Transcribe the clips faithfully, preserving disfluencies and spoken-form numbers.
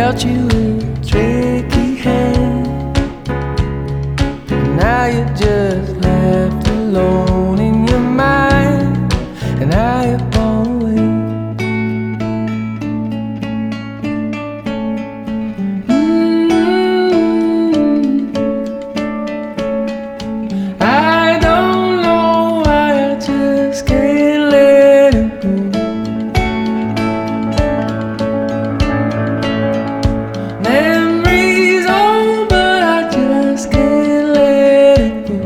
dealt you a tricky hand. Now you're just left alone in your mind, and now you're far away. Mm-hmm. I don't know why I just can't let it go. Memories on, but I just can't let it go.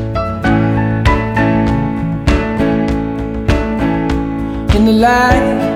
In the light